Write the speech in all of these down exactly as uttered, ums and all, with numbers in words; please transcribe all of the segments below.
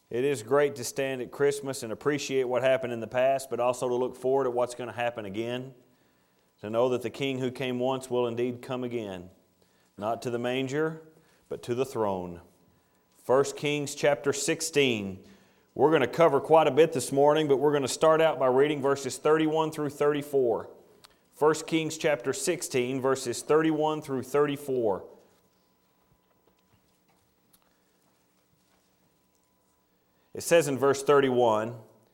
It is great to stand at Christmas and appreciate what happened in the past, but also to look forward at what's going to happen again. To know that the King who came once will indeed come again. Not to the manger, but to the throne. First Kings chapter sixteen. We're going to cover quite a bit this morning, but we're going to start out by reading verses thirty-one through thirty-four. First Kings chapter sixteen, verses thirty-one through thirty-four. It says in verse thirty-one,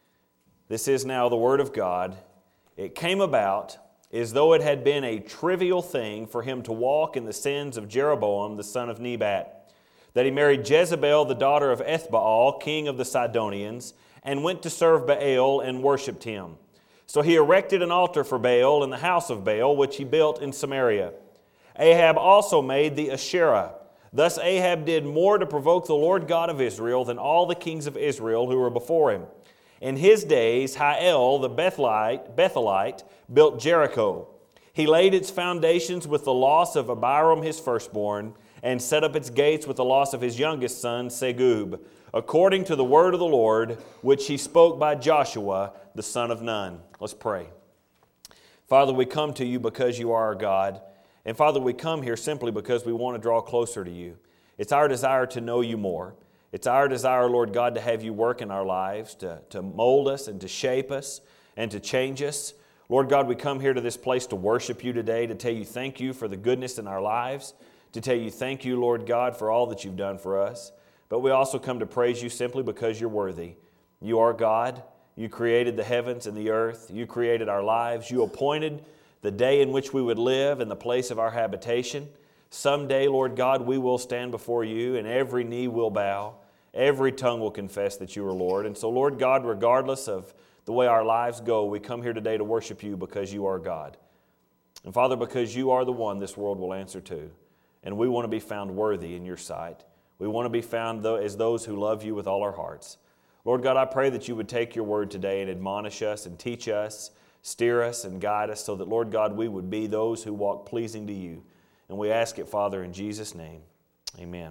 this is now the word of God, it came about as though it had been a trivial thing for him to walk in the sins of Jeroboam the son of Nebat, that he married Jezebel the daughter of Ethbaal, king of the Sidonians, and went to serve Baal and worshipped him. So he erected an altar for Baal in the house of Baal, which he built in Samaria. Ahab also made the Asherah. Thus Ahab did more to provoke the Lord God of Israel than all the kings of Israel who were before him. In his days, Hiel the Bethelite, Bethelite built Jericho. He laid its foundations with the loss of Abiram his firstborn, and set up its gates with the loss of his youngest son, Segub, according to the word of the Lord, which he spoke by Joshua, the son of Nun. Let's pray. Father, we come to you because you are our God. And Father, we come here simply because we want to draw closer to you. It's our desire to know you more. It's our desire, Lord God, to have you work in our lives, to, to mold us and to shape us and to change us. Lord God, we come here to this place to worship you today, to tell you thank you for the goodness in our lives, to tell you thank you, Lord God, for all that you've done for us. But we also come to praise you simply because you're worthy. You are God. You created the heavens and the earth. You created our lives. You appointed the day in which we would live and the place of our habitation. Someday, Lord God, we will stand before you and every knee will bow. Every tongue will confess that you are Lord. And so, Lord God, regardless of the way our lives go, we come here today to worship you because you are God. And Father, because you are the one this world will answer to. And we want to be found worthy in your sight. We want to be found as those who love you with all our hearts. Lord God, I pray that you would take your word today and admonish us and teach us, steer us and guide us so that, Lord God, we would be those who walk pleasing to you. And we ask it, Father, in Jesus' name. Amen.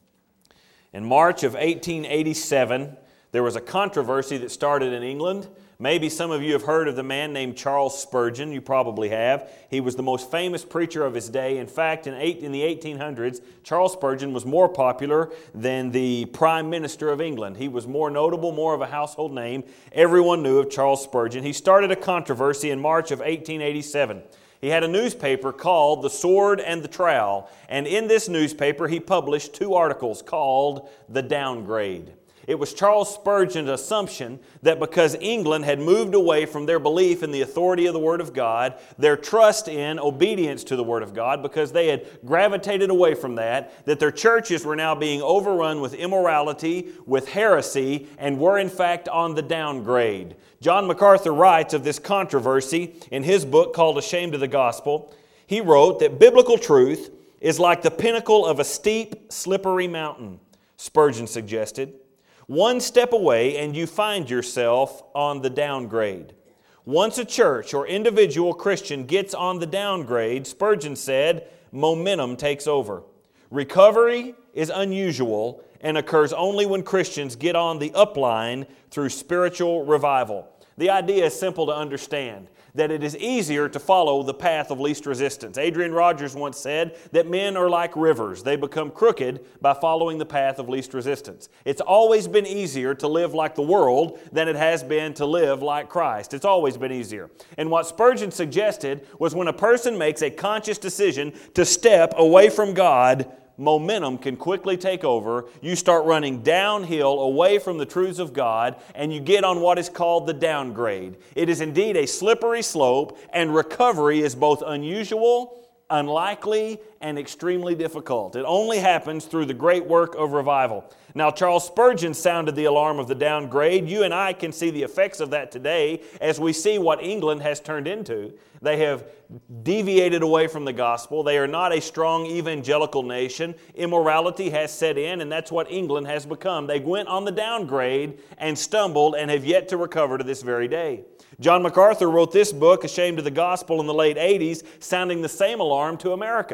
In March of eighteen eighty-seven, there was a controversy that started in England. Maybe some of you have heard of the man named Charles Spurgeon. You probably have. He was the most famous preacher of his day. In fact, in, eight, in the eighteen hundreds, Charles Spurgeon was more popular than the Prime Minister of England. He was more notable, more of a household name. Everyone knew of Charles Spurgeon. He started a controversy in March of eighteen eighty-seven. He had a newspaper called The Sword and the Trowel, and in this newspaper he published two articles called The Downgrade. It was Charles Spurgeon's assumption that because England had moved away from their belief in the authority of the Word of God, their trust in obedience to the Word of God, because they had gravitated away from that, that their churches were now being overrun with immorality, with heresy, and were in fact on the downgrade. John MacArthur writes of this controversy in his book called Ashamed of the Gospel. He wrote that biblical truth is like the pinnacle of a steep, slippery mountain, Spurgeon suggested. One step away and you find yourself on the downgrade. Once a church or individual Christian gets on the downgrade, Spurgeon said, momentum takes over. Recovery is unusual and occurs only when Christians get on the upline through spiritual revival. The idea is simple to understand, that it is easier to follow the path of least resistance. Adrian Rogers once said that men are like rivers. They become crooked by following the path of least resistance. It's always been easier to live like the world than it has been to live like Christ. It's always been easier. And what Spurgeon suggested was when a person makes a conscious decision to step away from God, momentum can quickly take over. You start running downhill away from the truths of God, and you get on what is called the downgrade. It is indeed a slippery slope, and recovery is both unusual, unlikely, and extremely difficult. It only happens through the great work of revival. Now, Charles Spurgeon sounded the alarm of the downgrade. You and I can see the effects of that today as we see what England has turned into. They have deviated away from the gospel. They are not a strong evangelical nation. Immorality has set in, and that's what England has become. They went on the downgrade and stumbled and have yet to recover to this very day. John MacArthur wrote this book, Ashamed of the Gospel, in the late eighties, sounding the same alarm to America.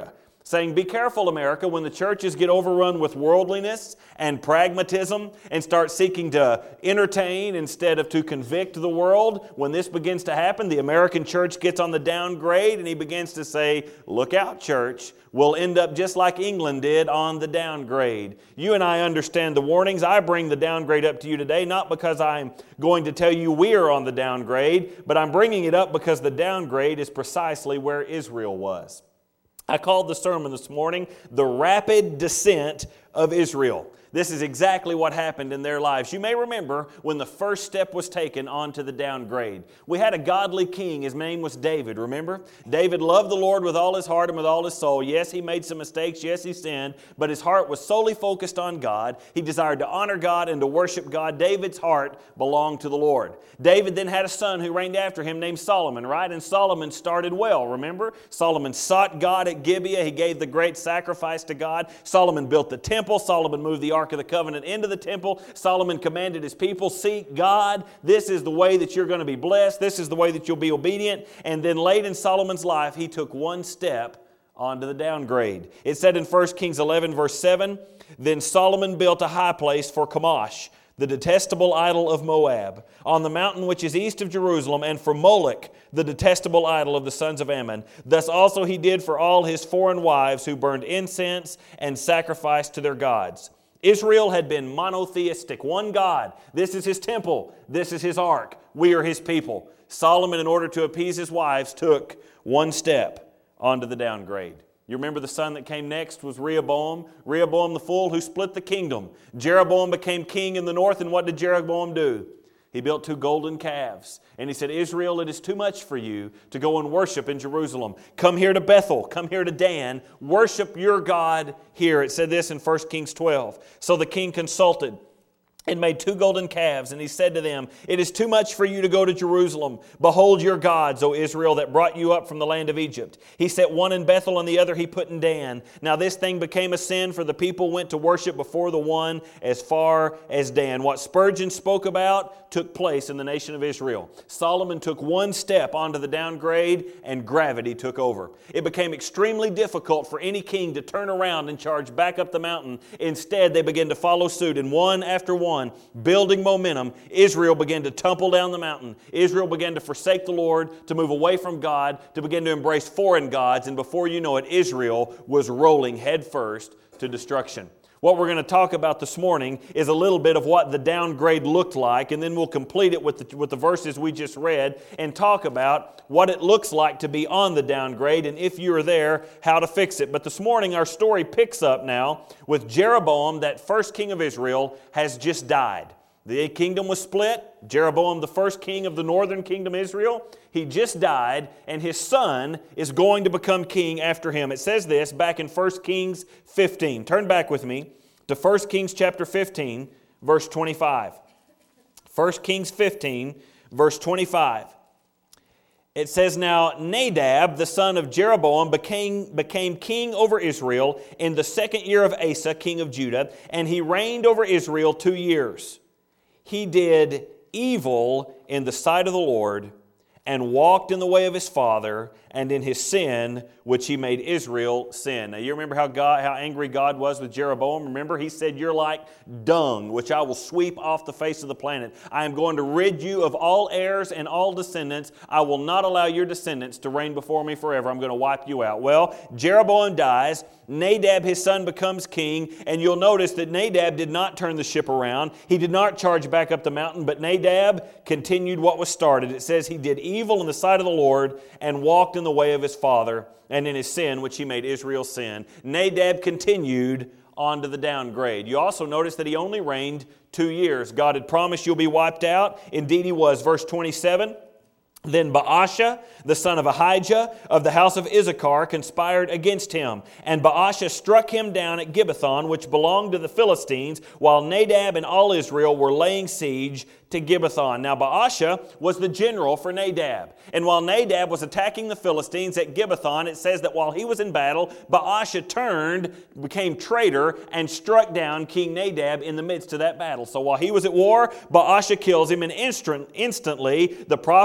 saying, be careful, America, when the churches get overrun with worldliness and pragmatism and start seeking to entertain instead of to convict the world. When this begins to happen, the American church gets on the downgrade and he begins to say, look out, church. We'll end up just like England did on the downgrade. You and I understand the warnings. I bring the downgrade up to you today, not because I'm going to tell you we're on the downgrade, but I'm bringing it up because the downgrade is precisely where Israel was. I called the sermon this morning, The Rapid Descent of Israel. This is exactly what happened in their lives. You may remember when the first step was taken onto the downgrade. We had a godly king. His name was David, remember? David loved the Lord with all his heart and with all his soul. Yes, he made some mistakes. Yes, he sinned. But his heart was solely focused on God. He desired to honor God and to worship God. David's heart belonged to the Lord. David then had a son who reigned after him named Solomon, right? And Solomon started well, remember? Solomon sought God at Gibeah. He gave the great sacrifice to God. Solomon built the temple. Solomon moved the Ark of the Covenant into the temple. Solomon commanded his people, seek God. This is the way that you're going to be blessed. This is the way that you'll be obedient. And then late in Solomon's life, he took one step onto the downgrade. It said in First Kings eleven, verse seven, then Solomon built a high place for Chemosh, the detestable idol of Moab, on the mountain which is east of Jerusalem, and for Moloch, the detestable idol of the sons of Ammon. Thus also he did for all his foreign wives who burned incense and sacrificed to their gods. Israel had been monotheistic, one God. This is his temple. This is his ark. We are his people. Solomon, in order to appease his wives, took one step onto the downgrade. You remember the son that came next was Rehoboam. Rehoboam the fool who split the kingdom. Jeroboam became king in the north, and what did Jeroboam do? He built two golden calves. And he said, Israel, it is too much for you to go and worship in Jerusalem. Come here to Bethel. Come here to Dan. Worship your God here. It said this in First Kings twelve. So the king consulted and made two golden calves, and he said to them, it is too much for you to go to Jerusalem. Behold your gods, O Israel, that brought you up from the land of Egypt. He set one in Bethel and the other he put in Dan. Now this thing became a sin, for the people went to worship before the one as far as Dan. What Spurgeon spoke about took place in the nation of Israel. Solomon took one step onto the downgrade, and gravity took over. It became extremely difficult for any king to turn around and charge back up the mountain. Instead, they began to follow suit, and one after one, building momentum, Israel began to tumble down the mountain. Israel began to forsake the Lord, to move away from God, to begin to embrace foreign gods, and before you know it, Israel was rolling headfirst to destruction. What we're going to talk about this morning is a little bit of what the downgrade looked like, and then we'll complete it with the, with the verses we just read and talk about what it looks like to be on the downgrade, and if you're there, how to fix it. But this morning, our story picks up now with Jeroboam, that first king of Israel, has just died. The kingdom was split. Jeroboam, the first king of the northern kingdom Israel, he just died, and his son is going to become king after him. It says this back in First Kings fifteen. Turn back with me to First Kings chapter fifteen, verse twenty-five. First Kings fifteen, verse twenty-five. It says, now Nadab, the son of Jeroboam, became, became king over Israel in the second year of Asa, king of Judah, and he reigned over Israel two years. He did evil in the sight of the Lord and walked in the way of his father and in his sin, which he made Israel sin. Now, you remember how God, how angry God was with Jeroboam? Remember, he said, you're like dung, which I will sweep off the face of the planet. I am going to rid you of all heirs and all descendants. I will not allow your descendants to reign before me forever. I'm going to wipe you out. Well, Jeroboam dies. Nadab, his son, becomes king. And you'll notice that Nadab did not turn the ship around. He did not charge back up the mountain, but Nadab continued what was started. It says he did evil in the sight of the Lord and walked in the way of his father and in his sin, which he made Israel sin. Nadab continued on to the downgrade. You also notice that he only reigned two years. God had promised you'll be wiped out. Indeed he was. Verse twenty-seven. Then Baasha, the son of Ahijah of the house of Issachar, conspired against him. And Baasha struck him down at Gibbethon, which belonged to the Philistines, while Nadab and all Israel were laying siege to Gibbethon. Now Baasha was the general for Nadab. And while Nadab was attacking the Philistines at Gibbethon, it says that while he was in battle, Baasha turned, became traitor, and struck down King Nadab in the midst of that battle. So while he was at war, Baasha kills him, and instant, instantly the prophecy of the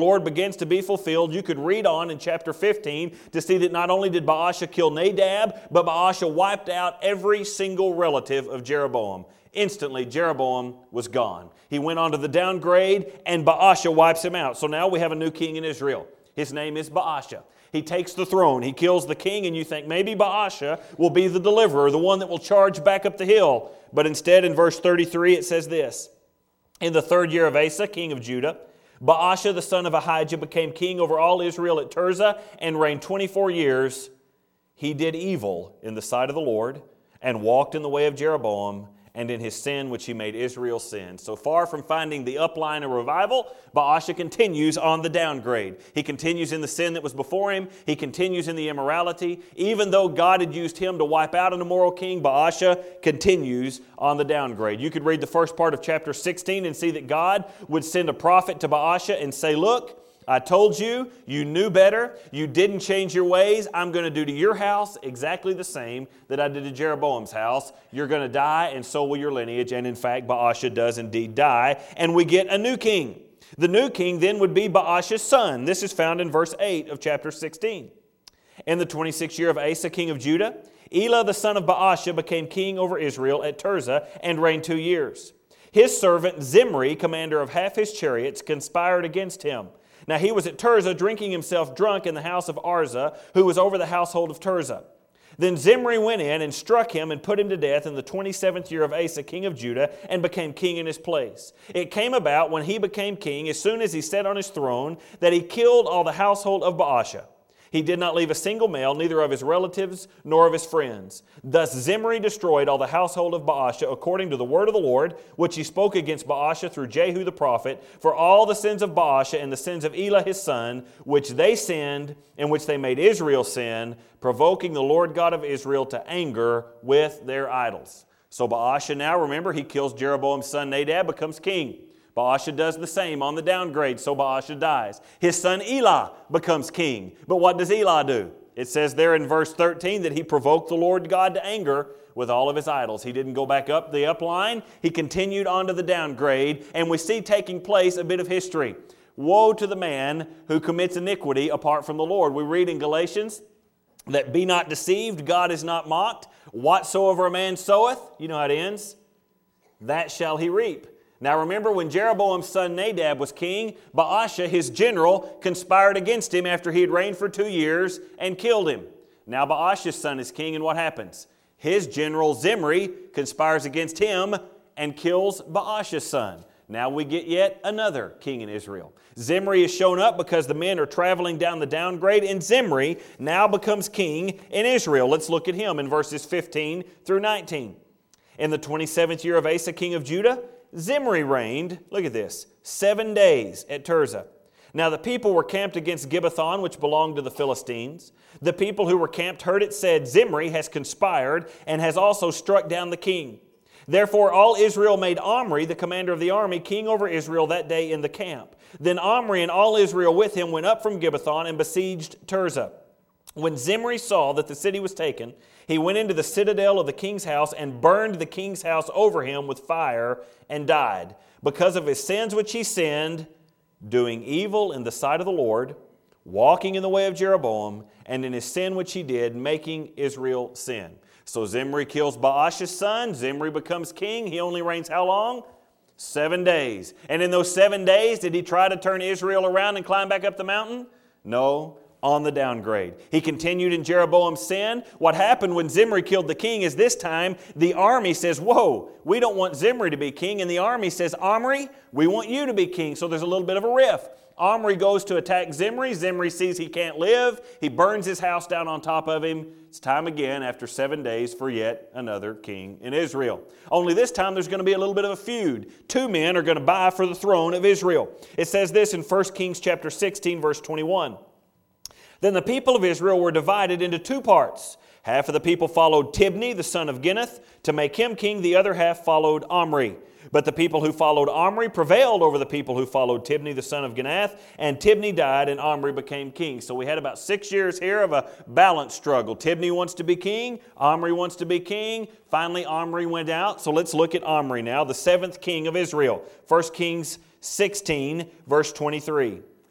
Lord begins to be fulfilled. You could read on in chapter fifteen to see that not only did Baasha kill Nadab, but Baasha wiped out every single relative of Jeroboam. Instantly, Jeroboam was gone. He went on to the downgrade, and Baasha wipes him out. So now we have a new king in Israel. His name is Baasha. He takes the throne. He kills the king, and you think maybe Baasha will be the deliverer, the one that will charge back up the hill. But instead, in verse thirty-three, it says this: In the third year of Asa, king of Judah, Baasha the son of Ahijah became king over all Israel at Tirzah and reigned twenty-four years. He did evil in the sight of the Lord and walked in the way of Jeroboam and in his sin which he made Israel sin. So far from finding the upline of revival, Baasha continues on the downgrade. He continues in the sin that was before him. He continues in the immorality. Even though God had used him to wipe out an immoral king, Baasha continues on the downgrade. You could read the first part of chapter sixteen and see that God would send a prophet to Baasha and say, look, I told you, you knew better, you didn't change your ways. I'm going to do to your house exactly the same that I did to Jeroboam's house. You're going to die, and so will your lineage. And in fact, Baasha does indeed die, and we get a new king. The new king then would be Baasha's son. This is found in verse eight of chapter sixteen. In the twenty-sixth year of Asa, king of Judah, Elah the son of Baasha became king over Israel at Tirzah and reigned two years. His servant Zimri, commander of half his chariots, conspired against him. Now he was at Tirzah, drinking himself drunk in the house of Arza, who was over the household of Tirzah. Then Zimri went in and struck him and put him to death in the twenty-seventh year of Asa, king of Judah, and became king in his place. It came about when he became king, as soon as he sat on his throne, that he killed all the household of Baasha. He did not leave a single male, neither of his relatives nor of his friends. Thus Zimri destroyed all the household of Baasha according to the word of the Lord, which he spoke against Baasha through Jehu the prophet, for all the sins of Baasha and the sins of Elah his son, which they sinned, and which they made Israel sin, provoking the Lord God of Israel to anger with their idols. So Baasha now, remember, he kills Jeroboam's son Nadab, becomes king. Baasha does the same on the downgrade, so Baasha dies. His son Elah becomes king. But what does Elah do? It says there in verse thirteen that he provoked the Lord God to anger with all of his idols. He didn't go back up the upline. He continued on to the downgrade, and we see taking place a bit of history. Woe to the man who commits iniquity apart from the Lord. We read in Galatians that be not deceived, God is not mocked. Whatsoever a man soweth, you know how it ends, that shall he reap. Now remember, when Jeroboam's son Nadab was king, Baasha, his general, conspired against him after he had reigned for two years and killed him. Now Baasha's son is king, and what happens? His general Zimri conspires against him and kills Baasha's son. Now we get yet another king in Israel. Zimri is shown up because the men are traveling down the downgrade, and Zimri now becomes king in Israel. Let's look at him in verses fifteen through nineteen. In the twenty-seventh year of Asa, king of Judah, Zimri reigned, look at this, seven days at Tirzah. Now the people were camped against Gibbethon, which belonged to the Philistines. The people who were camped heard it said, Zimri has conspired and has also struck down the king. Therefore all Israel made Omri, the commander of the army, king over Israel that day in the camp. Then Omri and all Israel with him went up from Gibbethon and besieged Tirzah. When Zimri saw that the city was taken, he went into the citadel of the king's house and burned the king's house over him with fire and died, because of his sins which he sinned, doing evil in the sight of the Lord, walking in the way of Jeroboam, and in his sin which he did, making Israel sin. So Zimri kills Baasha's son. Zimri becomes king. He only reigns how long? Seven days. And in those seven days, did he try to turn Israel around and climb back up the mountain? No. On the downgrade. He continued in Jeroboam's sin. What happened when Zimri killed the king is this time the army says, whoa, we don't want Zimri to be king. And the army says, Omri, we want you to be king. So there's a little bit of a rift. Omri goes to attack Zimri. Zimri sees he can't live. He burns his house down on top of him. It's time again after seven days for yet another king in Israel. Only this time there's going to be a little bit of a feud. Two men are going to vie for the throne of Israel. It says this in First Kings chapter sixteen, verse twenty-one. Then the people of Israel were divided into two parts. Half of the people followed Tibni, the son of Ginneth, to make him king. The other half followed Omri. But the people who followed Omri prevailed over the people who followed Tibni, the son of Ginath, and Tibni died, and Omri became king. So we had about six years here of a balance struggle. Tibni wants to be king. Omri wants to be king. Finally, Omri went out. So let's look at Omri now, the seventh king of Israel. First Kings sixteen, verse twenty-three.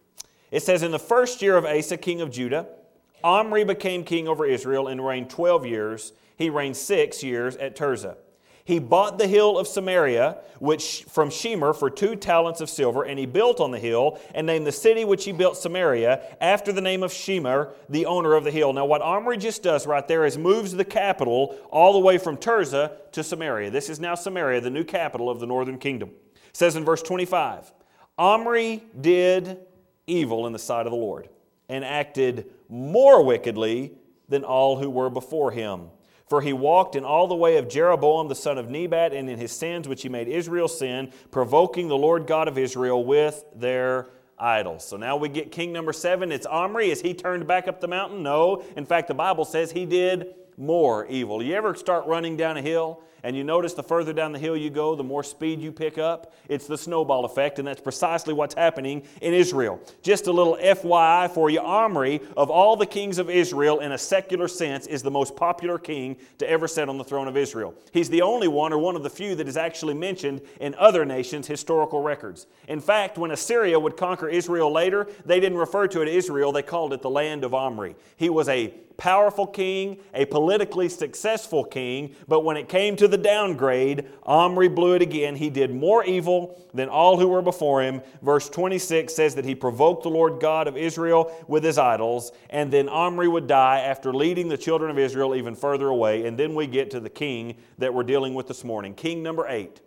It says, in the first year of Asa, king of Judah, Omri became king over Israel and reigned twelve years. He reigned six years at Tirzah. He bought the hill of Samaria which from Shemer for two talents of silver, and he built on the hill and named the city which he built Samaria after the name of Shemer, the owner of the hill. Now what Omri just does right there is moves the capital all the way from Tirzah to Samaria. This is now Samaria, the new capital of the northern kingdom. It says in verse twenty-five, Omri did evil in the sight of the Lord and acted more wickedly than all who were before him. For he walked in all the way of Jeroboam the son of Nebat, and in his sins which he made Israel sin, provoking the Lord God of Israel with their idols. So now we get king number seven. It's Omri. Is he turned back up the mountain? No. In fact, the Bible says he did more evil. You ever start running down a hill and you notice the further down the hill you go, the more speed you pick up? It's the snowball effect, and that's precisely what's happening in Israel. Just a little F Y I for you. Omri, of all the kings of Israel in a secular sense, is the most popular king to ever sit on the throne of Israel. He's the only one, or one of the few, that is actually mentioned in other nations' historical records. In fact, when Assyria would conquer Israel later, they didn't refer to it as Israel, they called it the land of Omri. He was a powerful king, a politically successful king, but when it came to the downgrade, Omri blew it again. He did more evil than all who were before him. Verse twenty-six says that he provoked the Lord God of Israel with his idols, and then Omri would die after leading the children of Israel even further away. And then we get to the king that we're dealing with this morning. King number eight,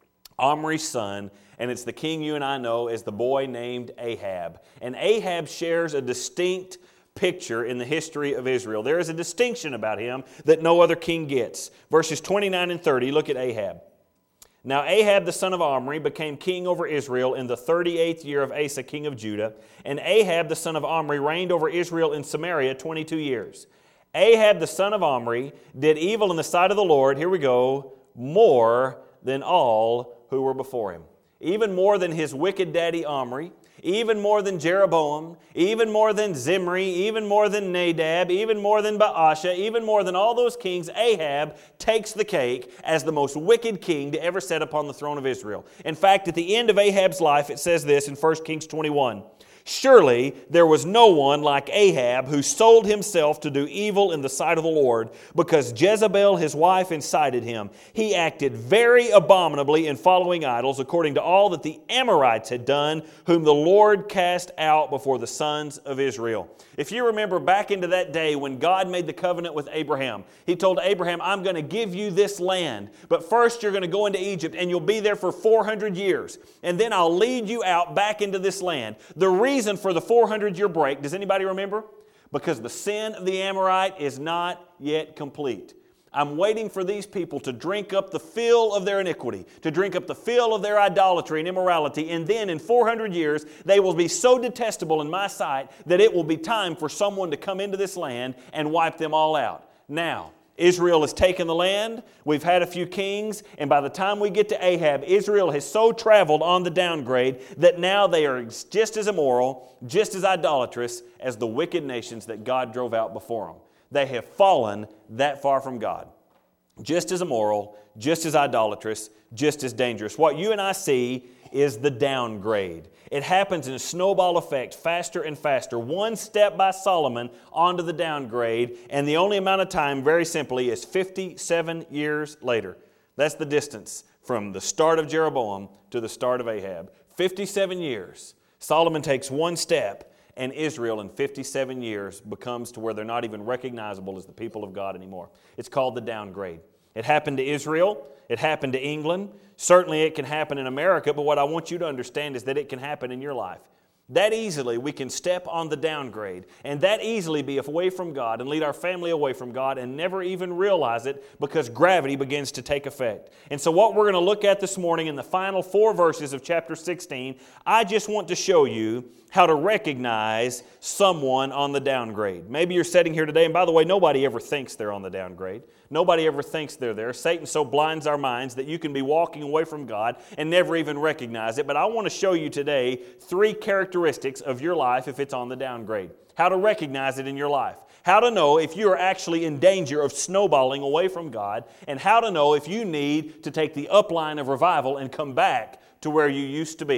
Omri's son, and it's the king you and I know as the boy named Ahab. And Ahab shares a distinct picture in the history of Israel. There is a distinction about him that no other king gets. Verses twenty-nine and thirty, look at Ahab. Now Ahab the son of Omri became king over Israel in the thirty-eighth year of Asa king of Judah, and Ahab the son of Omri reigned over Israel in Samaria twenty-two years. Ahab the son of Omri did evil in the sight of the Lord, here we go, more than all who were before him. Even more than his wicked daddy Omri, even more than Jeroboam, even more than Zimri, even more than Nadab, even more than Baasha, even more than all those kings, Ahab takes the cake as the most wicked king to ever sit upon the throne of Israel. In fact, at the end of Ahab's life, it says this in First Kings twenty-one. Surely there was no one like Ahab who sold himself to do evil in the sight of the Lord, because Jezebel his wife incited him. He acted very abominably in following idols, according to all that the Amorites had done, whom the Lord cast out before the sons of Israel. If you remember back into that day when God made the covenant with Abraham, He told Abraham, I'm going to give you this land, but first you're going to go into Egypt and you'll be there for four hundred years, and then I'll lead you out back into this land. The reason for the four hundred year break, does anybody remember? Because the sin of the Amorite is not yet complete. I'm waiting for these people to drink up the fill of their iniquity, to drink up the fill of their idolatry and immorality, and then in four hundred years, they will be so detestable in my sight that it will be time for someone to come into this land and wipe them all out. Now, Israel has taken the land, we've had a few kings, and by the time we get to Ahab, Israel has so traveled on the downgrade that now they are just as immoral, just as idolatrous as the wicked nations that God drove out before them. They have fallen that far from God. Just as immoral, just as idolatrous, just as dangerous. What you and I see is the downgrade. It happens in a snowball effect, faster and faster. One step by Solomon onto the downgrade, and the only amount of time, very simply, is fifty-seven years later. That's the distance from the start of Jeroboam to the start of Ahab. fifty-seven years. Solomon takes one step, and Israel in fifty-seven years becomes to where they're not even recognizable as the people of God anymore. It's called the downgrade. It happened to Israel. It happened to England. Certainly it can happen in America, but what I want you to understand is that it can happen in your life. That easily we can step on the downgrade and that easily be away from God and lead our family away from God and never even realize it because gravity begins to take effect. And so what we're going to look at this morning in the final four verses of chapter sixteen, I just want to show you how to recognize someone on the downgrade. Maybe you're sitting here today, and by the way, nobody ever thinks they're on the downgrade. Nobody ever thinks they're there. Satan so blinds our minds that you can be walking away from God and never even recognize it. But I want to show you today three characteristics of your life if it's on the downgrade. How to recognize it in your life. How to know if you are actually in danger of snowballing away from God. And how to know if you need to take the upline of revival and come back to where you used to be.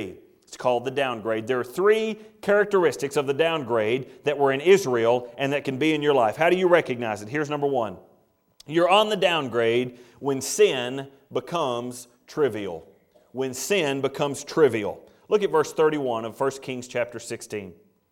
It's called the downgrade. There are three characteristics of the downgrade that were in Israel and that can be in your life. How do you recognize it? Here's number one. You're on the downgrade when sin becomes trivial. When sin becomes trivial. Look at verse thirty-one of First Kings chapter sixteen.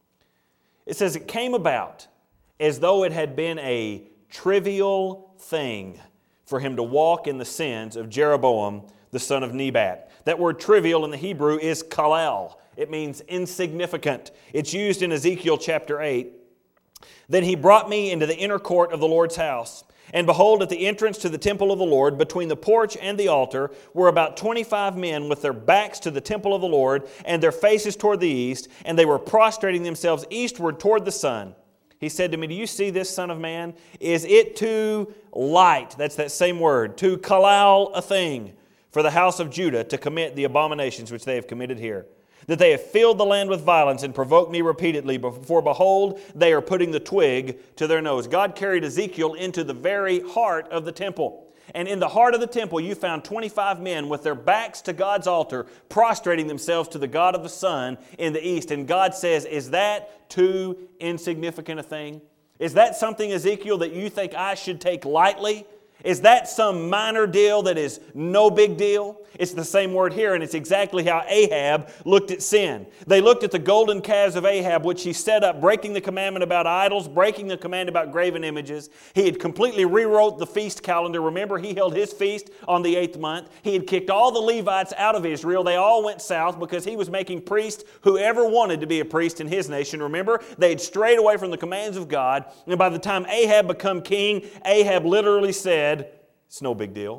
It says, it came about as though it had been a trivial thing for him to walk in the sins of Jeroboam, the son of Nebat. That word trivial in the Hebrew is kalal. It means insignificant. It's used in Ezekiel chapter eight. Then he brought me into the inner court of the Lord's house. And behold, at the entrance to the temple of the Lord, between the porch and the altar, were about twenty-five men with their backs to the temple of the Lord and their faces toward the east, and they were prostrating themselves eastward toward the sun. He said to me, do you see this, son of man? Is it too light, that's that same word, to kalal a thing for the house of Judah to commit the abominations which they have committed here? That they have filled the land with violence and provoked me repeatedly, for behold, they are putting the twig to their nose. God carried Ezekiel into the very heart of the temple. And in the heart of the temple, you found twenty-five men with their backs to God's altar, prostrating themselves to the God of the sun in the east. And God says, is that too insignificant a thing? Is that something, Ezekiel, that you think I should take lightly? Is that some minor deal that is no big deal? It's the same word here, and it's exactly how Ahab looked at sin. They looked at the golden calves of Ahab, which he set up, breaking the commandment about idols, breaking the command about graven images. He had completely rewrote the feast calendar. Remember, he held his feast on the eighth month. He had kicked all the Levites out of Israel. They all went south because he was making priests whoever wanted to be a priest in his nation. Remember, they had strayed away from the commands of God. And by the time Ahab became king, Ahab literally said, it's no big deal.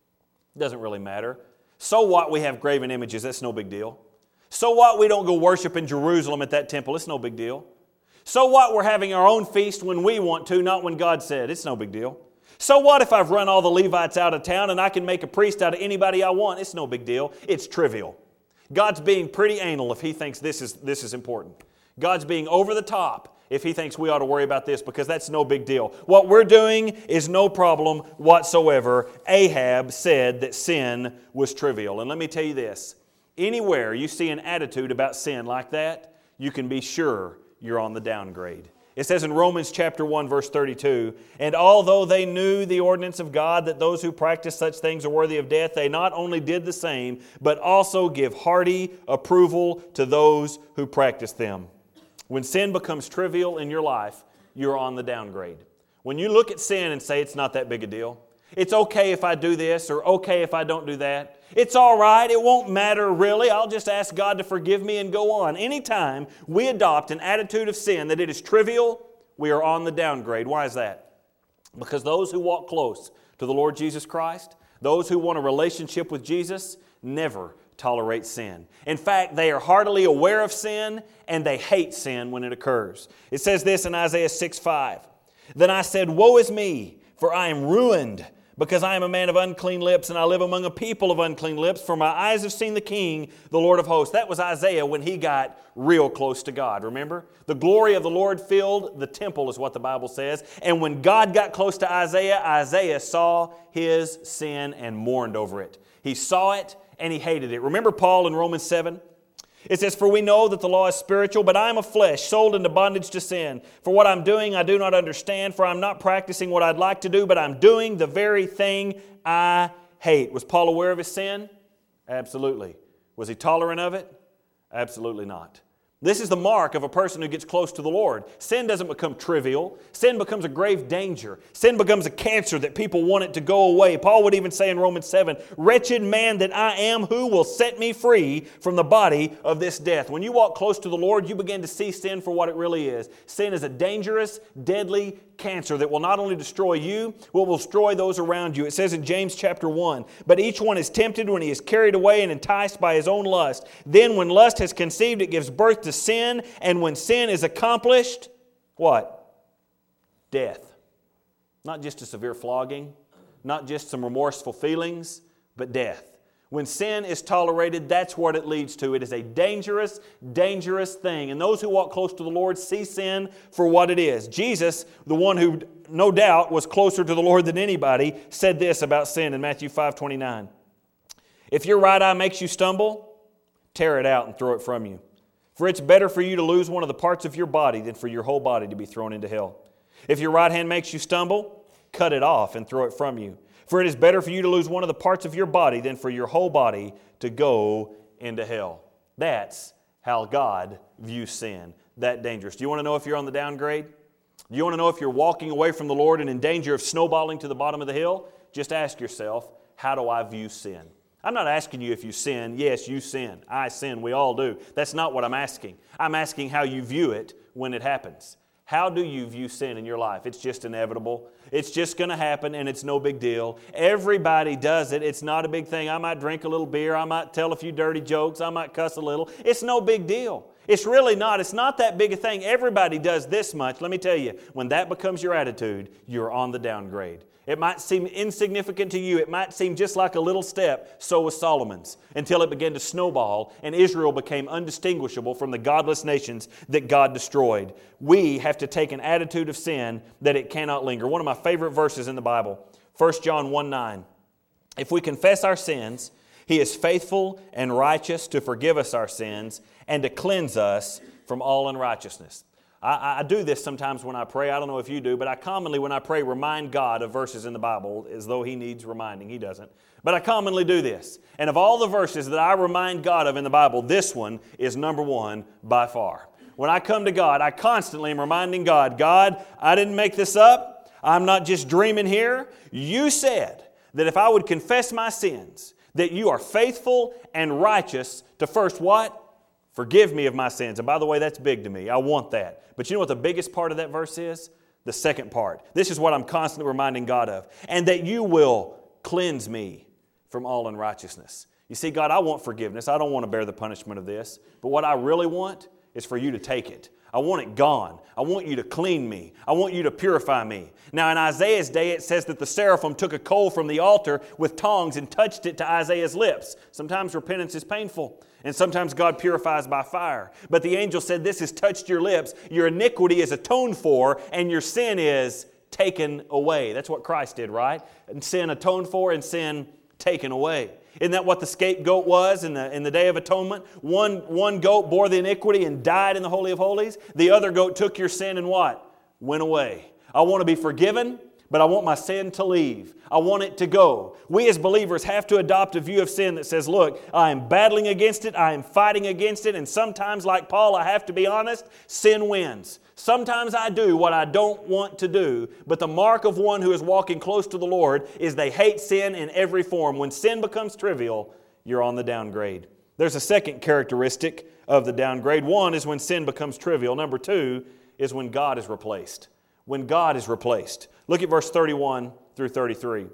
It doesn't really matter. So what we have graven images, that's no big deal. So what we don't go worship in Jerusalem at that temple, it's no big deal. So what we're having our own feast when we want to, not when God said, it's no big deal. So what if I've run all the Levites out of town and I can make a priest out of anybody I want, it's no big deal. It's trivial. God's being pretty anal if He thinks this is, this is important. God's being over the top if He thinks we ought to worry about this, because that's no big deal. What we're doing is no problem whatsoever. Ahab said that sin was trivial. And let me tell you this, anywhere you see an attitude about sin like that, you can be sure you're on the downgrade. It says in Romans chapter one, verse thirty-two, and although they knew the ordinance of God, that those who practice such things are worthy of death, they not only did the same, but also give hearty approval to those who practice them. When sin becomes trivial in your life, you're on the downgrade. When you look at sin and say, it's not that big a deal. It's okay if I do this, or okay if I don't do that. It's all right. It won't matter really. I'll just ask God to forgive me and go on. Anytime we adopt an attitude of sin that it is trivial, we are on the downgrade. Why is that? Because those who walk close to the Lord Jesus Christ, those who want a relationship with Jesus, never tolerate sin. In fact, they are heartily aware of sin and they hate sin when it occurs. It says this in Isaiah six five. Then I said, woe is me, for I am ruined, because I am a man of unclean lips, and I live among a people of unclean lips, for my eyes have seen the King, the Lord of hosts. That was Isaiah when he got real close to God, remember? The glory of the Lord filled the temple, is what the Bible says. And when God got close to Isaiah, Isaiah saw his sin and mourned over it. He saw it and he hated it. Remember Paul in Romans seven? It says, for we know that the law is spiritual, but I am of flesh, sold into bondage to sin. For what I'm doing I do not understand, for I'm not practicing what I'd like to do, but I'm doing the very thing I hate. Was Paul aware of his sin? Absolutely. Was he tolerant of it? Absolutely not. This is the mark of a person who gets close to the Lord. Sin doesn't become trivial. Sin becomes a grave danger. Sin becomes a cancer that people want it to go away. Paul would even say in Romans seven, wretched man that I am, who will set me free from the body of this death? When you walk close to the Lord, you begin to see sin for what it really is. Sin is a dangerous, deadly cancer that will not only destroy you, but will destroy those around you. It says in James chapter one, but each one is tempted when he is carried away and enticed by his own lust. Then when lust has conceived, it gives birth to sin, and when sin is accomplished, what? Death. Not just a severe flogging, not just some remorseful feelings, but death. When sin is tolerated, that's what it leads to. It is a dangerous, dangerous thing. And those who walk close to the Lord see sin for what it is. Jesus, the one who no doubt was closer to the Lord than anybody, said this about sin in Matthew five twenty-nine. If your right eye makes you stumble, tear it out and throw it from you. For it's better for you to lose one of the parts of your body than for your whole body to be thrown into hell. If your right hand makes you stumble, cut it off and throw it from you. For it is better for you to lose one of the parts of your body than for your whole body to go into hell. That's how God views sin. That dangerous. Do you want to know if you're on the downgrade? Do you want to know if you're walking away from the Lord and in danger of snowballing to the bottom of the hill? Just ask yourself, how do I view sin? I'm not asking you if you sin. Yes, you sin. I sin. We all do. That's not what I'm asking. I'm asking how you view it when it happens. How do you view sin in your life? It's just inevitable. It's just going to happen and it's no big deal. Everybody does it. It's not a big thing. I might drink a little beer. I might tell a few dirty jokes. I might cuss a little. It's no big deal. It's really not. It's not that big a thing. Everybody does this much. Let me tell you, when that becomes your attitude, you're on the downgrade. It might seem insignificant to you. It might seem just like a little step. So was Solomon's, until it began to snowball and Israel became undistinguishable from the godless nations that God destroyed. We have to take an attitude of sin that it cannot linger. One of my favorite verses in the Bible, First John one nine. If we confess our sins, He is faithful and righteous to forgive us our sins and to cleanse us from all unrighteousness. I, I do this sometimes when I pray. I don't know if you do, but I commonly, when I pray, remind God of verses in the Bible as though He needs reminding. He doesn't. But I commonly do this. And of all the verses that I remind God of in the Bible, this one is number one by far. When I come to God, I constantly am reminding God, God, I didn't make this up. I'm not just dreaming here. You said that if I would confess my sins, that you are faithful and righteous to first what? Forgive me of my sins. And by the way, that's big to me. I want that. But you know what the biggest part of that verse is? The second part. This is what I'm constantly reminding God of. And that you will cleanse me from all unrighteousness. You see, God, I want forgiveness. I don't want to bear the punishment of this. But what I really want is for you to take it. I want it gone. I want you to clean me. I want you to purify me. Now in Isaiah's day it says that the seraphim took a coal from the altar with tongs and touched it to Isaiah's lips. Sometimes repentance is painful. And sometimes God purifies by fire. But the angel said, this has touched your lips. Your iniquity is atoned for and your sin is taken away. That's what Christ did, right? And sin atoned for and sin taken away. Isn't that what the scapegoat was in the, in the Day of Atonement? One, one goat bore the iniquity and died in the Holy of Holies. The other goat took your sin and what? Went away. I want to be forgiven, but I want my sin to leave. I want it to go. We as believers have to adopt a view of sin that says, look, I am battling against it, I am fighting against it, and sometimes, like Paul, I have to be honest, sin wins. Sometimes I do what I don't want to do, but the mark of one who is walking close to the Lord is they hate sin in every form. When sin becomes trivial, you're on the downgrade. There's a second characteristic of the downgrade. One is when sin becomes trivial. Number two is when God is replaced. When God is replaced. Look at verse thirty-one through thirty-three.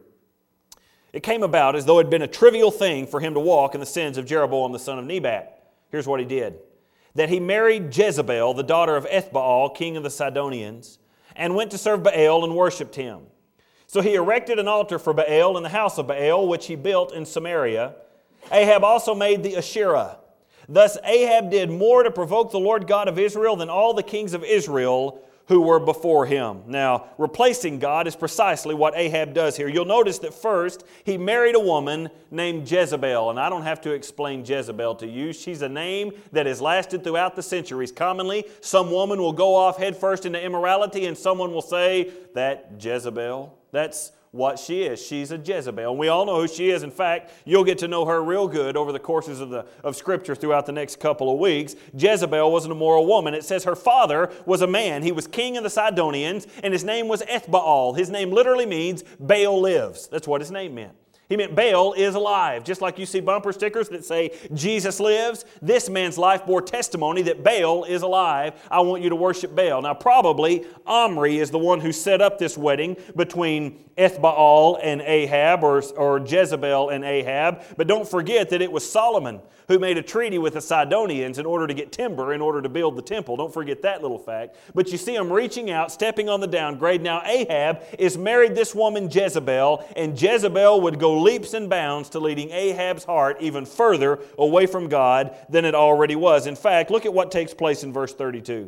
It came about as though it had been a trivial thing for him to walk in the sins of Jeroboam the son of Nebat. Here's what he did. That he married Jezebel, the daughter of Ethbaal, king of the Sidonians, and went to serve Baal and worshipped him. So he erected an altar for Baal in the house of Baal, which he built in Samaria. Ahab also made the Asherah. Thus Ahab did more to provoke the Lord God of Israel than all the kings of Israel who were before him. Now, replacing God is precisely what Ahab does here. You'll notice that first, he married a woman named Jezebel. And I don't have to explain Jezebel to you. She's a name that has lasted throughout the centuries. Commonly, some woman will go off headfirst into immorality and someone will say, that Jezebel, that's what she is. She's a Jezebel. And we all know who she is. In fact, you'll get to know her real good over the courses of the of Scripture throughout the next couple of weeks. Jezebel was an immoral woman. It says her father was a man. He was king of the Sidonians, and his name was Ethbaal. His name literally means Baal lives. That's what his name meant. He meant Baal is alive. Just like you see bumper stickers that say, Jesus lives, this man's life bore testimony that Baal is alive. I want you to worship Baal. Now probably Omri is the one who set up this wedding between Ethbaal and Ahab, or, or Jezebel and Ahab. But don't forget that it was Solomon who made a treaty with the Sidonians in order to get timber, in order to build the temple. Don't forget that little fact. But you see him reaching out, stepping on the downgrade. Now Ahab is married this woman Jezebel, and Jezebel would go leaps and bounds to leading Ahab's heart even further away from God than it already was. In fact, look at what takes place in verse thirty-two.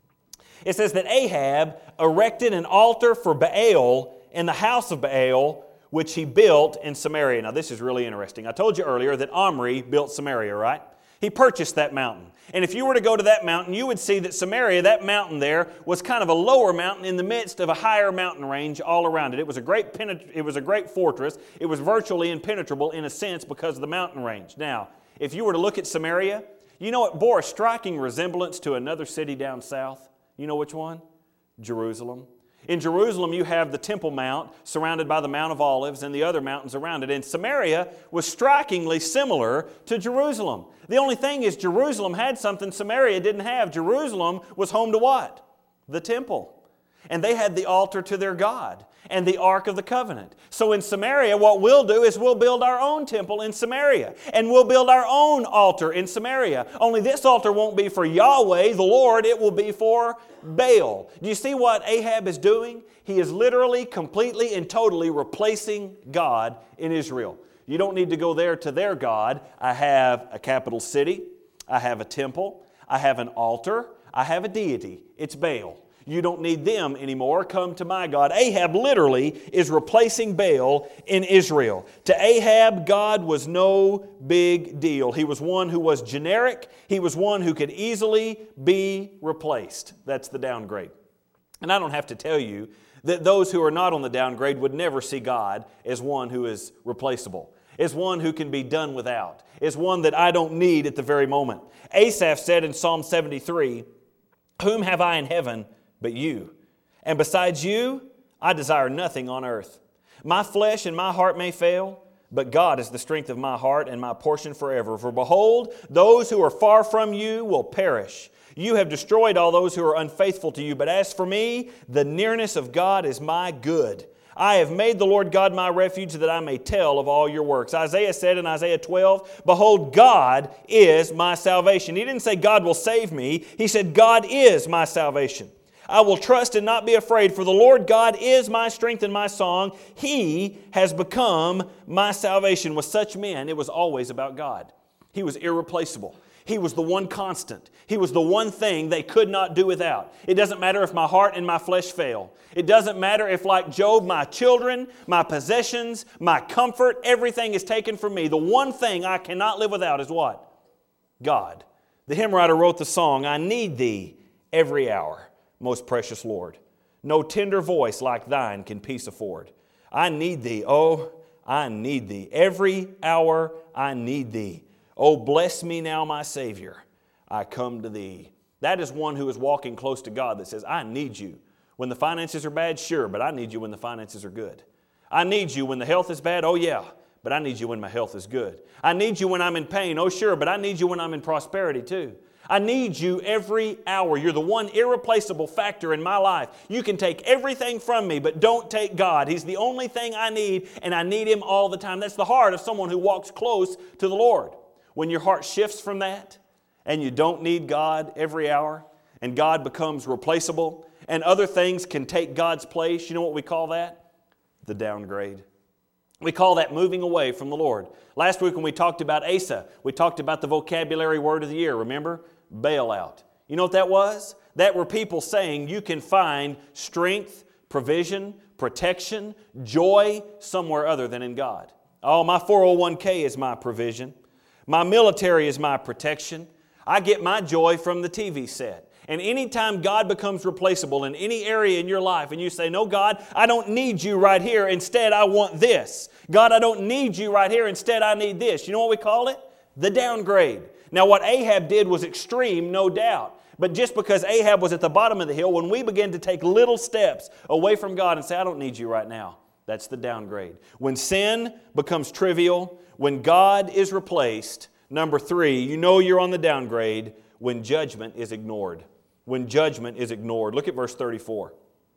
It says that Ahab erected an altar for Baal in the house of Baal, which he built in Samaria. Now this is really interesting. I told you earlier that Omri built Samaria, right? He purchased that mountain. And if you were to go to that mountain, you would see that Samaria, that mountain there, was kind of a lower mountain in the midst of a higher mountain range all around it. It was a great penet- it was a great fortress. It was virtually impenetrable in a sense because of the mountain range. Now, if you were to look at Samaria, you know it bore a striking resemblance to another city down south. You know which one? Jerusalem. In Jerusalem, you have the Temple Mount surrounded by the Mount of Olives and the other mountains around it. And Samaria was strikingly similar to Jerusalem. The only thing is Jerusalem had something Samaria didn't have. Jerusalem was home to what? The temple. And they had the altar to their God and the Ark of the Covenant. So in Samaria, what we'll do is we'll build our own temple in Samaria. And we'll build our own altar in Samaria. Only this altar won't be for Yahweh, the Lord. It will be for Baal. Do you see what Ahab is doing? He is literally, completely, and totally replacing God in Israel. You don't need to go there to their God. I have a capital city. I have a temple. I have an altar. I have a deity. It's Baal. You don't need them anymore. Come to my God. Ahab literally is replacing Baal in Israel. To Ahab, God was no big deal. He was one who was generic. He was one who could easily be replaced. That's the downgrade. And I don't have to tell you that those who are not on the downgrade would never see God as one who is replaceable, as one who can be done without, as one that I don't need at the very moment. Asaph said in Psalm seventy-three, "Whom have I in heaven but you? And besides you, I desire nothing on earth. My flesh and my heart may fail, but God is the strength of my heart and my portion forever. For behold, those who are far from you will perish. You have destroyed all those who are unfaithful to you. But as for me, the nearness of God is my good. I have made the Lord God my refuge that I may tell of all your works." Isaiah said in Isaiah twelve, "Behold, God is my salvation." He didn't say God will save me. He said God is my salvation. I will trust and not be afraid, for the Lord God is my strength and my song. He has become my salvation. With such men, it was always about God. He was irreplaceable. He was the one constant. He was the one thing they could not do without. It doesn't matter if my heart and my flesh fail. It doesn't matter if, like Job, my children, my possessions, my comfort, everything is taken from me. The one thing I cannot live without is what? God. The hymn writer wrote the song, "I need Thee every hour, most precious Lord. No tender voice like Thine can peace afford. I need Thee, oh, I need Thee. Every hour I need Thee. Oh, bless me now, my Savior. I come to Thee." That is one who is walking close to God that says, I need You. When the finances are bad, sure, but I need You when the finances are good. I need You when the health is bad, oh yeah, but I need You when my health is good. I need You when I'm in pain, oh sure, but I need You when I'm in prosperity too. I need You every hour. You're the one irreplaceable factor in my life. You can take everything from me, but don't take God. He's the only thing I need, and I need Him all the time. That's the heart of someone who walks close to the Lord. When your heart shifts from that, and you don't need God every hour, and God becomes replaceable, and other things can take God's place, you know what we call that? The downgrade. We call that moving away from the Lord. Last week when we talked about Asa, we talked about the vocabulary word of the year, remember? Bailout. You know what that was? That were people saying you can find strength, provision, protection, joy somewhere other than in God. Oh, my four oh one k is my provision. My military is my protection. I get my joy from the T V set. And anytime God becomes replaceable in any area in your life and you say, no, God, I don't need You right here. Instead, I want this. God, I don't need You right here. Instead, I need this. You know what we call it? The downgrade. Now, what Ahab did was extreme, no doubt. But just because Ahab was at the bottom of the hill, when we begin to take little steps away from God and say, I don't need You right now, that's the downgrade. When sin becomes trivial, when God is replaced, number three, you know you're on the downgrade when judgment is ignored. When judgment is ignored. Look at verse thirty-four.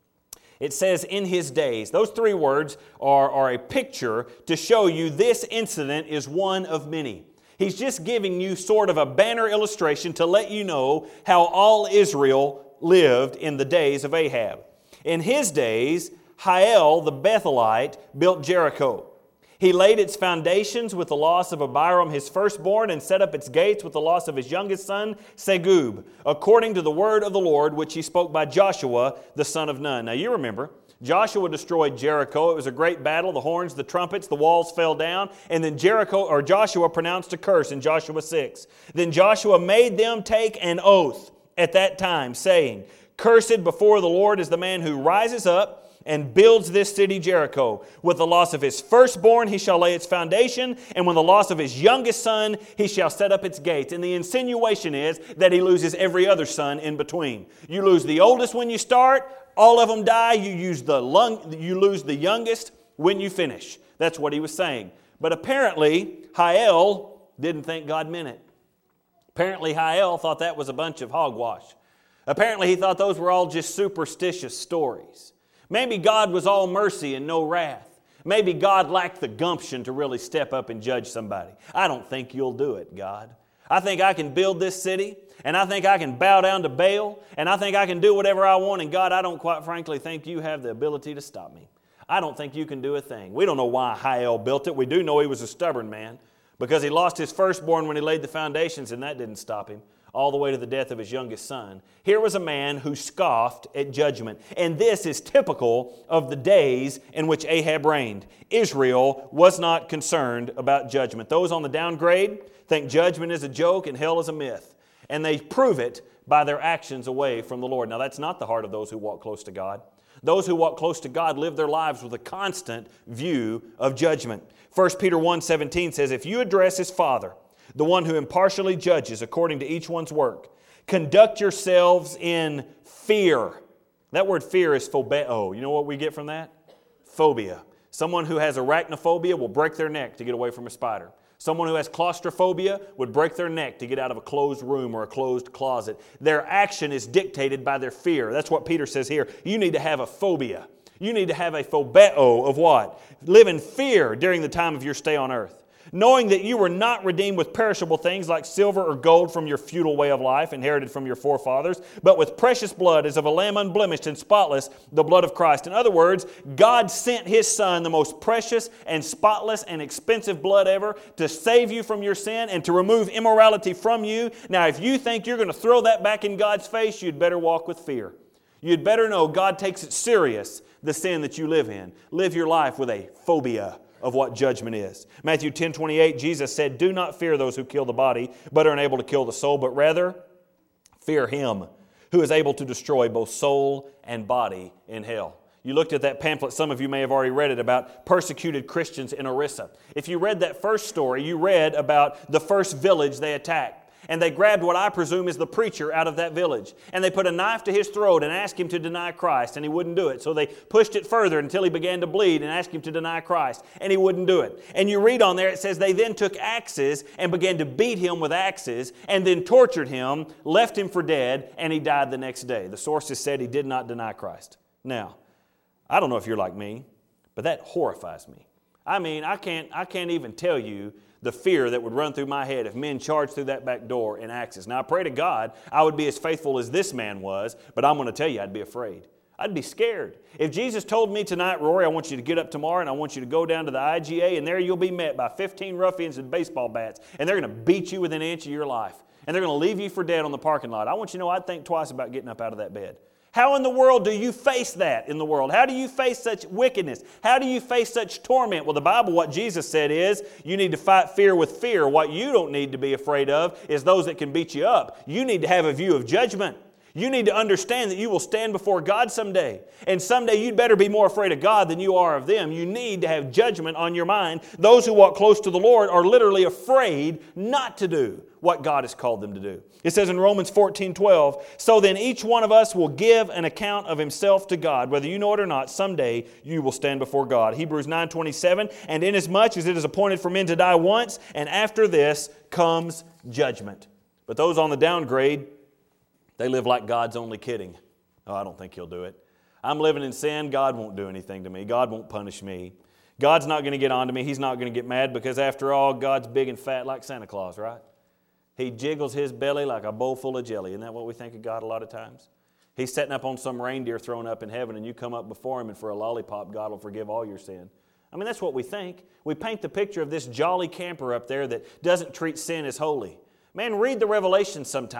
It says, in His days. Those three words are, are a picture to show you this incident is one of many. He's just giving you sort of a banner illustration to let you know how all Israel lived in the days of Ahab. In his days, Hiel the Bethelite built Jericho. He laid its foundations with the loss of Abiram his firstborn, and set up its gates with the loss of his youngest son, Segub, according to the word of the Lord, which he spoke by Joshua, the son of Nun. Now you remember, Joshua destroyed Jericho. It was a great battle. The horns, the trumpets, the walls fell down. And then Jericho, or Joshua pronounced a curse in Joshua six. Then Joshua made them take an oath at that time, saying, "Cursed before the Lord is the man who rises up and builds this city Jericho. With the loss of his firstborn he shall lay its foundation, and with the loss of his youngest son he shall set up its gates." And the insinuation is that he loses every other son in between. You lose the oldest when you start, all of them die, you, use the lung, you lose the youngest when you finish. That's what he was saying. But apparently, Hiel didn't think God meant it. Apparently, Hiel thought that was a bunch of hogwash. Apparently, he thought those were all just superstitious stories. Maybe God was all mercy and no wrath. Maybe God lacked the gumption to really step up and judge somebody. I don't think you'll do it, God. I think I can build this city, and I think I can bow down to Baal, and I think I can do whatever I want, and God, I don't quite frankly think you have the ability to stop me. I don't think you can do a thing. We don't know why Hiel built it. We do know he was a stubborn man, because he lost his firstborn when he laid the foundations, and that didn't stop him, all the way to the death of his youngest son. Here was a man who scoffed at judgment. And this is typical of the days in which Ahab reigned. Israel was not concerned about judgment. Those on the downgrade think judgment is a joke and hell is a myth. And they prove it by their actions away from the Lord. Now, that's not the heart of those who walk close to God. Those who walk close to God live their lives with a constant view of judgment. First Peter one seventeen says, "If you address his Father, the one who impartially judges according to each one's work, conduct yourselves in fear." That word fear is phobeo. You know what we get from that? Phobia. Someone who has arachnophobia will break their neck to get away from a spider. Someone who has claustrophobia would break their neck to get out of a closed room or a closed closet. Their action is dictated by their fear. That's what Peter says here. You need to have a phobia. You need to have a phobeo of what? Live in fear during the time of your stay on earth. Knowing that you were not redeemed with perishable things like silver or gold from your futile way of life inherited from your forefathers, but with precious blood as of a lamb unblemished and spotless, the blood of Christ. In other words, God sent His Son, the most precious and spotless and expensive blood ever, to save you from your sin and to remove immorality from you. Now, if you think you're going to throw that back in God's face, you'd better walk with fear. You'd better know God takes it serious, the sin that you live in. Live your life with a phobia of what judgment is. Matthew ten twenty-eight, Jesus said, "Do not fear those who kill the body, but are unable to kill the soul, but rather fear Him who is able to destroy both soul and body in hell." You looked at that pamphlet, some of you may have already read it, about persecuted Christians in Orissa. If you read that first story, you read about the first village they attacked. And they grabbed what I presume is the preacher out of that village. And they put a knife to his throat and asked him to deny Christ. And he wouldn't do it. So they pushed it further until he began to bleed and asked him to deny Christ. And he wouldn't do it. And you read on there, it says they then took axes and began to beat him with axes and then tortured him, left him for dead, and he died the next day. The sources said he did not deny Christ. Now, I don't know if you're like me, but that horrifies me. I mean, I can't, I can't even tell you the fear that would run through my head if men charged through that back door in axes. Now, I pray to God I would be as faithful as this man was, but I'm going to tell you I'd be afraid. I'd be scared. If Jesus told me tonight, "Rory, I want you to get up tomorrow and I want you to go down to the I G A and there you'll be met by fifteen ruffians with baseball bats and they're going to beat you within an inch of your life and they're going to leave you for dead on the parking lot," I want you to know I'd think twice about getting up out of that bed. How in the world do you face that in the world? How do you face such wickedness? How do you face such torment? Well, the Bible, what Jesus said is, you need to fight fear with fear. What you don't need to be afraid of is those that can beat you up. You need to have a view of judgment. You need to understand that you will stand before God someday. And someday you'd better be more afraid of God than you are of them. You need to have judgment on your mind. Those who walk close to the Lord are literally afraid not to do what God has called them to do. It says in Romans fourteen twelve, "So then each one of us will give an account of himself to God. Whether you know it or not, someday you will stand before God." Hebrews nine twenty-seven, "And inasmuch as it is appointed for men to die once, and after this comes judgment." But those on the downgrade, they live like God's only kidding. "Oh, I don't think He'll do it. I'm living in sin. God won't do anything to me. God won't punish me. God's not going to get on to me. He's not going to get mad because after all, God's big and fat like Santa Claus, right? He jiggles His belly like a bowl full of jelly." Isn't that what we think of God a lot of times? He's sitting up on some reindeer thrown up in heaven and you come up before Him and for a lollipop, God will forgive all your sin. I mean, that's what we think. We paint the picture of this jolly camper up there that doesn't treat sin as holy. Man, read the Revelation sometime.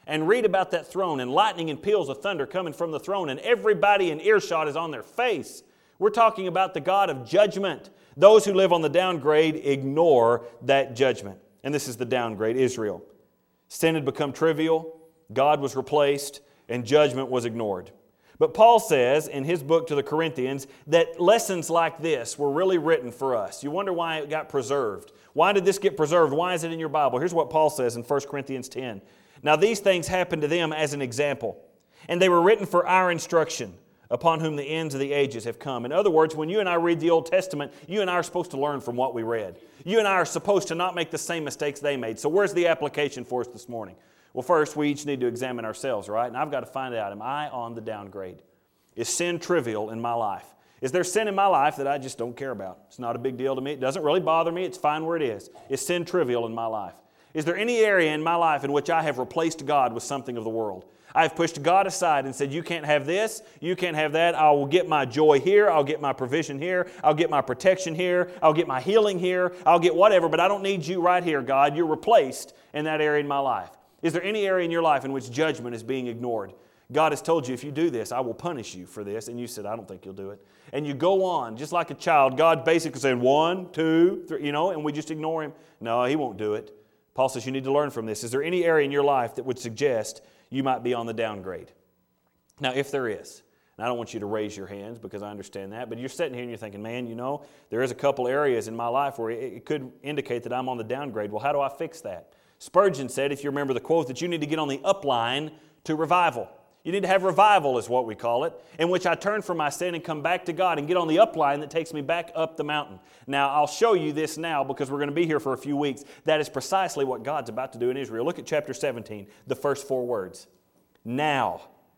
and read about that throne and lightning and peals of thunder coming from the throne and everybody in earshot is on their face. We're talking about the God of judgment. Those who live on the downgrade ignore that judgment. And this is the downgrade, Israel. Sin had become trivial, God was replaced, and judgment was ignored. But Paul says in his book to the Corinthians that lessons like this were really written for us. You wonder why it got preserved. Why did this get preserved? Why is it in your Bible? Here's what Paul says in First Corinthians ten. Now these things happened to them as an example, and they were written for our instruction, upon whom the ends of the ages have come. In other words, when you and I read the Old Testament, you and I are supposed to learn from what we read. You and I are supposed to not make the same mistakes they made. So where's the application for us this morning? Well, first, we each need to examine ourselves, right? And I've got to find out, am I on the downgrade? Is sin trivial in my life? Is there sin in my life that I just don't care about? It's not a big deal to me. It doesn't really bother me. It's fine where it is. Is sin trivial in my life? Is there any area in my life in which I have replaced God with something of the world? I've pushed God aside and said, you can't have this, you can't have that. I will get my joy here, I'll get my provision here, I'll get my protection here, I'll get my healing here, I'll get whatever, but I don't need you right here, God. You're replaced in that area in my life. Is there any area in your life in which judgment is being ignored? God has told you, if you do this, I will punish you for this. And you said, I don't think you'll do it. And you go on, just like a child. God basically saying, one, two, three, you know, and we just ignore Him. No, He won't do it. Paul says you need to learn from this. Is there any area in your life that would suggest you might be on the downgrade? Now, if there is, and I don't want you to raise your hands because I understand that, but you're sitting here and you're thinking, man, you know, there is a couple areas in my life where it could indicate that I'm on the downgrade. Well, how do I fix that? Spurgeon said, if you remember the quote, that you need to get on the upline to revival. You need to have revival is what we call it, in which I turn from my sin and come back to God and get on the upline that takes me back up the mountain. Now, I'll show you this now because we're going to be here for a few weeks. That is precisely what God's about to do in Israel. Look at chapter seventeen, the first four words. Now,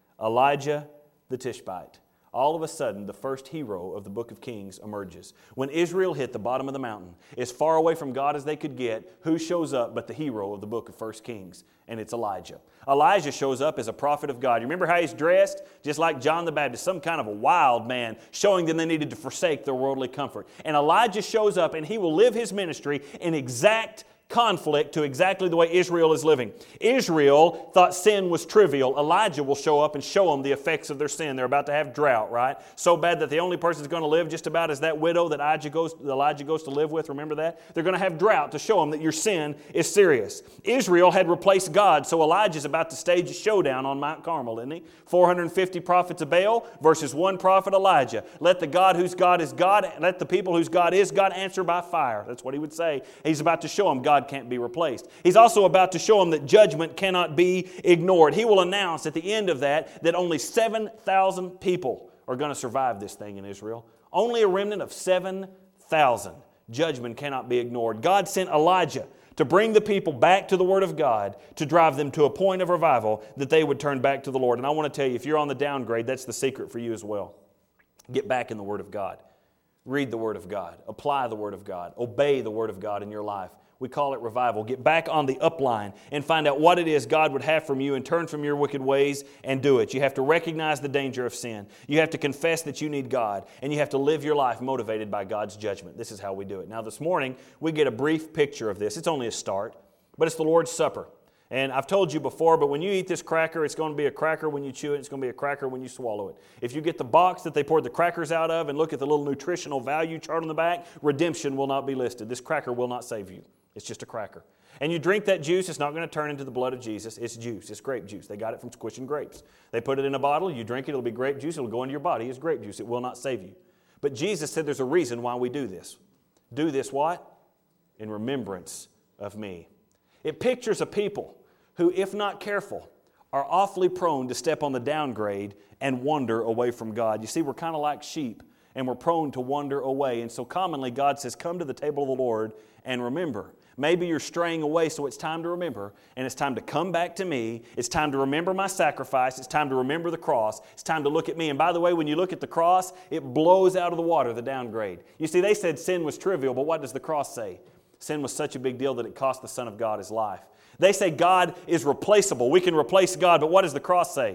Elijah the Tishbite. All of a sudden, the first hero of the book of Kings emerges. When Israel hit the bottom of the mountain, as far away from God as they could get, who shows up but the hero of the book of First Kings? And it's Elijah. Elijah shows up as a prophet of God. You remember how he's dressed? Just like John the Baptist, some kind of a wild man, showing them they needed to forsake their worldly comfort. And Elijah shows up and he will live his ministry in exact conflict to exactly the way Israel is living. Israel thought sin was trivial. Elijah will show up and show them the effects of their sin. They're about to have drought, right? So bad that the only person that's going to live just about is that widow that Elijah goes, Elijah goes to live with. Remember that? They're going to have drought to show them that your sin is serious. Israel had replaced God, so Elijah's about to stage a showdown on Mount Carmel, isn't he? four hundred fifty prophets of Baal versus one prophet Elijah. Let the God whose God is God, let the people whose God is God answer by fire. That's what he would say. He's about to show them God can't be replaced. He's also about to show them that judgment cannot be ignored. He will announce at the end of that that only seven thousand people are going to survive this thing in Israel. Only a remnant of seven thousand. Judgment cannot be ignored. God sent Elijah to bring the people back to the Word of God, to drive them to a point of revival that they would turn back to the Lord. And I want to tell you, if you're on the downgrade, that's the secret for you as well. Get back in the Word of God. Read the Word of God. Apply the Word of God. Obey the Word of God in your life. We call it revival. Get back on the upline and find out what it is God would have from you and turn from your wicked ways and do it. You have to recognize the danger of sin. You have to confess that you need God, and you have to live your life motivated by God's judgment. This is how we do it. Now this morning, we get a brief picture of this. It's only a start, but it's the Lord's Supper. And I've told you before, but when you eat this cracker, it's going to be a cracker when you chew it. It's going to be a cracker when you swallow it. If you get the box that they poured the crackers out of and look at the little nutritional value chart on the back, redemption will not be listed. This cracker will not save you. It's just a cracker. And you drink that juice, it's not going to turn into the blood of Jesus. It's juice. It's grape juice. They got it from squishing grapes. They put it in a bottle. You drink it. It'll be grape juice. It'll go into your body. It's grape juice. It will not save you. But Jesus said there's a reason why we do this. Do this what? In remembrance of me. It pictures a people who, if not careful, are awfully prone to step on the downgrade and wander away from God. You see, we're kind of like sheep, and we're prone to wander away. And so commonly God says, come to the table of the Lord and remember. Maybe you're straying away, so it's time to remember, and it's time to come back to me. It's time to remember my sacrifice. It's time to remember the cross. It's time to look at me. And by the way, when you look at the cross, it blows out of the water the downgrade. You see, they said sin was trivial, but what does the cross say? Sin was such a big deal that it cost the Son of God His life. They say God is replaceable. We can replace God, but what does the cross say?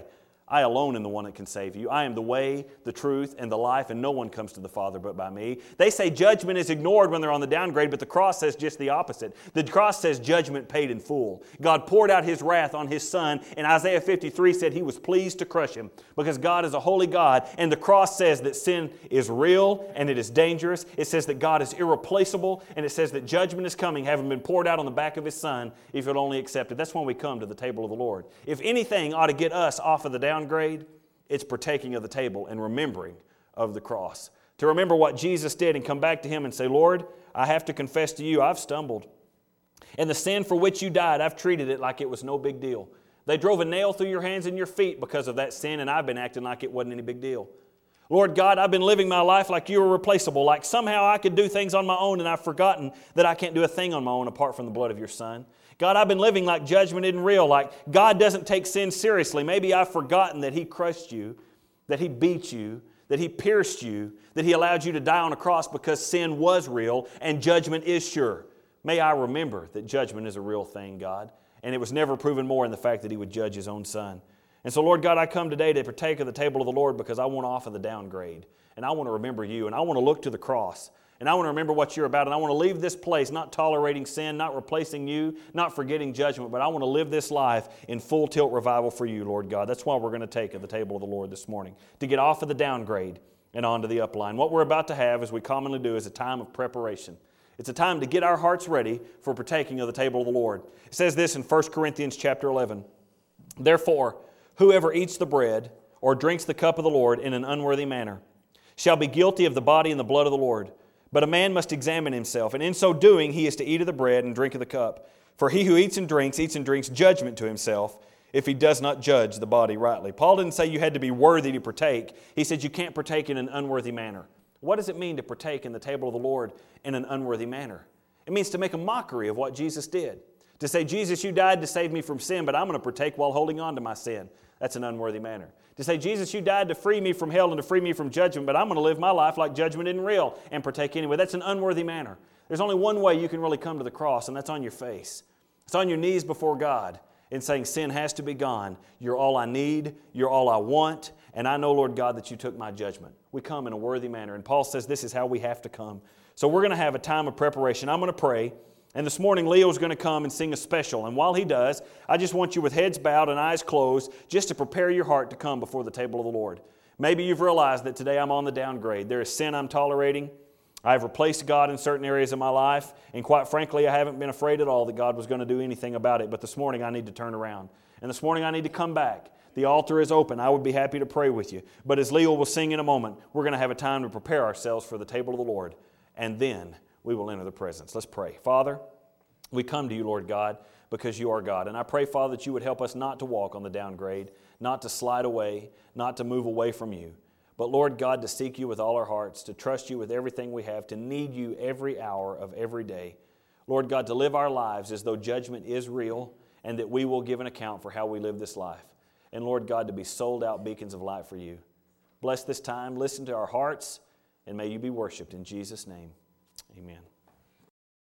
I alone am the one that can save you. I am the way, the truth, and the life, and no one comes to the Father but by me. They say judgment is ignored when they're on the downgrade, but the cross says just the opposite. The cross says judgment paid in full. God poured out His wrath on His Son, and Isaiah fifty-three said He was pleased to crush Him because God is a holy God, and the cross says that sin is real and it is dangerous. It says that God is irreplaceable, and it says that judgment is coming, having been poured out on the back of His Son, if you'll only accept it. That's when we come to the table of the Lord. If anything ought to get us off of the downgrade, Grade, it's partaking of the table and remembering of the cross. To remember what Jesus did and come back to Him and say, Lord, I have to confess to you, I've stumbled. And the sin for which you died, I've treated it like it was no big deal. They drove a nail through your hands and your feet because of that sin, and I've been acting like it wasn't any big deal. Lord God, I've been living my life like you were replaceable, like somehow I could do things on my own, and I've forgotten that I can't do a thing on my own apart from the blood of your Son. God, I've been living like judgment isn't real, like God doesn't take sin seriously. Maybe I've forgotten that He crushed you, that He beat you, that He pierced you, that He allowed you to die on a cross because sin was real and judgment is sure. May I remember that judgment is a real thing, God, and it was never proven more in the fact that He would judge His own Son. And so, Lord God, I come today to partake of the table of the Lord because I want off of the downgrade, and I want to remember you, and I want to look to the cross. And I want to remember what you're about, and I want to leave this place not tolerating sin, not replacing you, not forgetting judgment, but I want to live this life in full tilt revival for you, Lord God. That's why we're going to take at the table of the Lord this morning, to get off of the downgrade and onto the upline. What we're about to have, as we commonly do, is a time of preparation. It's a time to get our hearts ready for partaking of the table of the Lord. It says this in First Corinthians chapter eleven. Therefore, whoever eats the bread or drinks the cup of the Lord in an unworthy manner shall be guilty of the body and the blood of the Lord. But a man must examine himself, and in so doing he is to eat of the bread and drink of the cup. For he who eats and drinks, eats and drinks judgment to himself, if he does not judge the body rightly. Paul didn't say you had to be worthy to partake. He said you can't partake in an unworthy manner. What does it mean to partake in the table of the Lord in an unworthy manner? It means to make a mockery of what Jesus did. To say, Jesus, you died to save me from sin, but I'm going to partake while holding on to my sin. That's an unworthy manner. To say, Jesus, you died to free me from hell and to free me from judgment, but I'm going to live my life like judgment isn't real and partake anyway. That's an unworthy manner. There's only one way you can really come to the cross, and that's on your face. It's on your knees before God and saying, sin has to be gone. You're all I need. You're all I want. And I know, Lord God, that you took my judgment. We come in a worthy manner. And Paul says this is how we have to come. So we're going to have a time of preparation. I'm going to pray. And this morning, Leo's going to come and sing a special. And while he does, I just want you with heads bowed and eyes closed just to prepare your heart to come before the table of the Lord. Maybe you've realized that today I'm on the downgrade. There is sin I'm tolerating. I've replaced God in certain areas of my life. And quite frankly, I haven't been afraid at all that God was going to do anything about it. But this morning, I need to turn around. And this morning, I need to come back. The altar is open. I would be happy to pray with you. But as Leo will sing in a moment, we're going to have a time to prepare ourselves for the table of the Lord. And then we will enter the presence. Let's pray. Father, we come to you, Lord God, because you are God. And I pray, Father, that you would help us not to walk on the downgrade, not to slide away, not to move away from you. But, Lord God, to seek you with all our hearts, to trust you with everything we have, to need you every hour of every day. Lord God, to live our lives as though judgment is real and that we will give an account for how we live this life. And, Lord God, to be sold out beacons of light for you. Bless this time. Listen to our hearts, and may you be worshiped in Jesus' name. Amen.